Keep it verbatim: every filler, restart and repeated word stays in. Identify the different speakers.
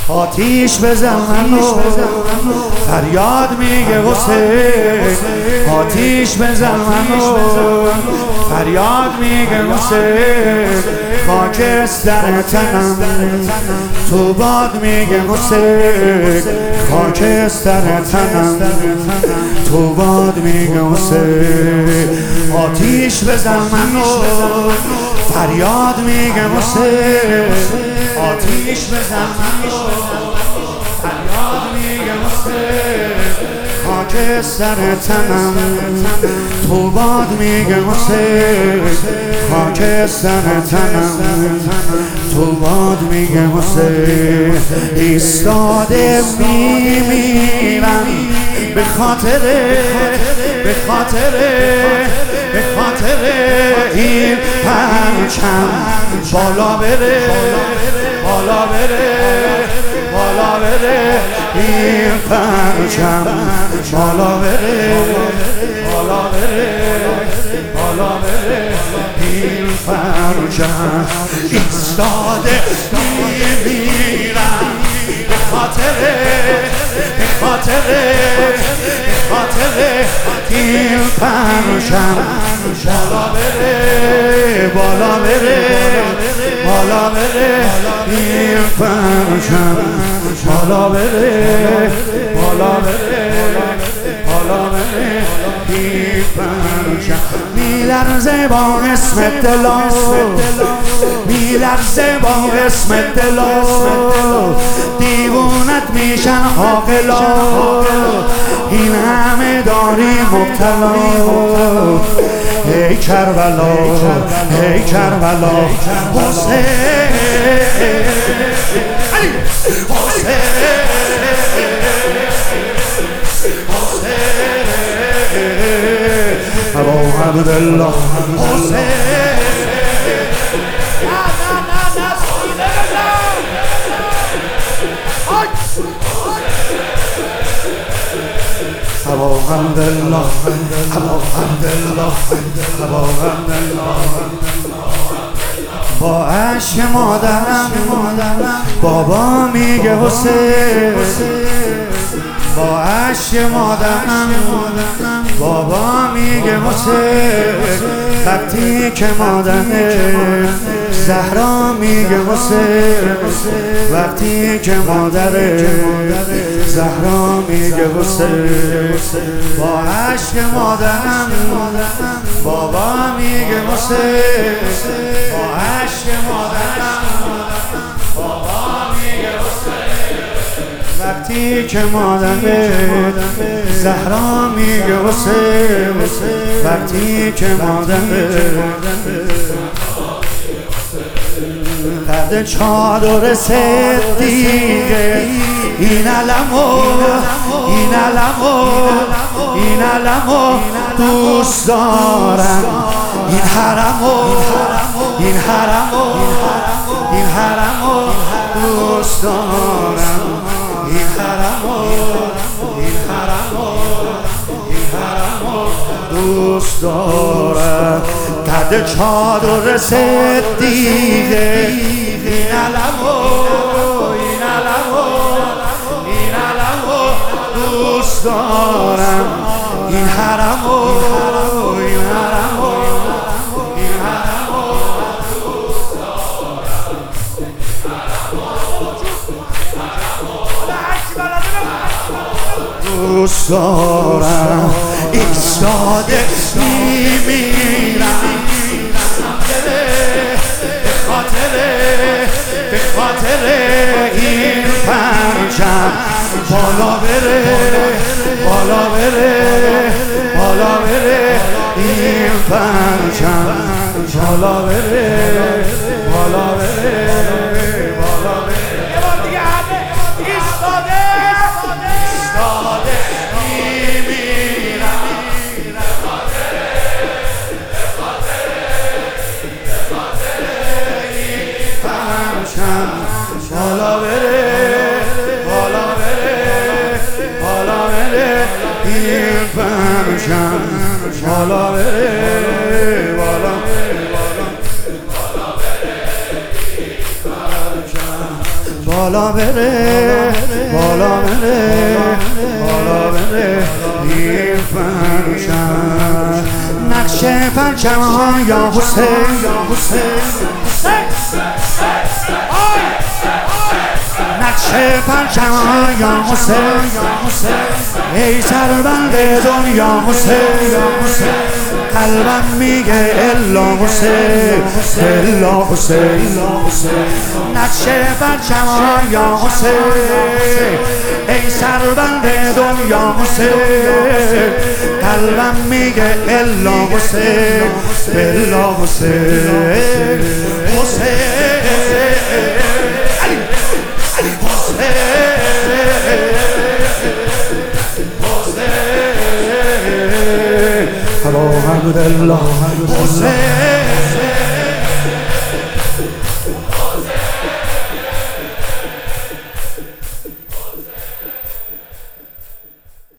Speaker 1: آتیش بزن منو فریاد میگه حسین آتیش بزن منو فریاد میگه حسین خاکستر تنم تو باد میگه حسین خاکستر تنم تو باد میگه حسین آتیش بزن منو فریاد میگه حسین آتیش بزن منو فریاد میگه حسین خاکستر تنم تو باد میگه حسین خاکستر تنم تو باد میگه حسین ایستاده میمیرم به خاطر به خاطر به خاطر این پرچم بالا بره بالا بره بالا بره این پرچم بالا بره بالا بره بالا بره این پرچم ایستاده میمیرم به خاطر به خاطر به خاطر این پرچم بالا بره بالا بره بالا بره این پرچم بالا بره بالا بره بالا بره این پرچم میلرزه با اسم دلا میلرزه با اسم دلا دیوونت میشن عاقلا این همه داری مبتلا ای کربلا ای کربلا حسین حسین ابو عبدالله حسین ابو عبدالله ابو عبدالله ابو عبدالله با عشق مادرم بابا میگه حسین با عشق مادرم بابا میگه حسین وقتی که مادر زهرا میگه حسین وقتی که مادر زهرا میگه حسین با عشق مادرم بابا میگه حسین با عشق مادرم بابا میگه حسین وقتی که مادر زهرا میگه حسین وقتی که مادر قد چادر صدیقه این علمو این علمو این علمو دوست دارم این حرمو این حرمو این حرمو دوست دارم این حرمو این حرمو این حرمو دوست دارم قد چادر صدیقه این علمو این علمو این علمو دوست دارم این حرمو این حرمو این حرمو دوست دارم دوست دارم ایستاده میمیرم به خاطر به خاطر این پرچم بالا بره بالا بره بالا بره این پرچم بالا بره بالا بره بالا بره یه بار دیگه همه ایستاده ایستاده میمیرم به خاطر به خاطر به خاطر این پرچم بالا بره بالا بره بالا بره این پرچم بالا بره بالا بالا بالا بره بالا بره بالا بره این پرچم نقش پرچم ها یا حسین نقش پرچم ها یا حسین ای سربند دنیا حسین قلبم میگه الا حسین الا حسین نقش پرچم ها یا حسین ای سربند دنیا حسین قلبم میگه الا حسین الا حسین حسین الحمد لله حسین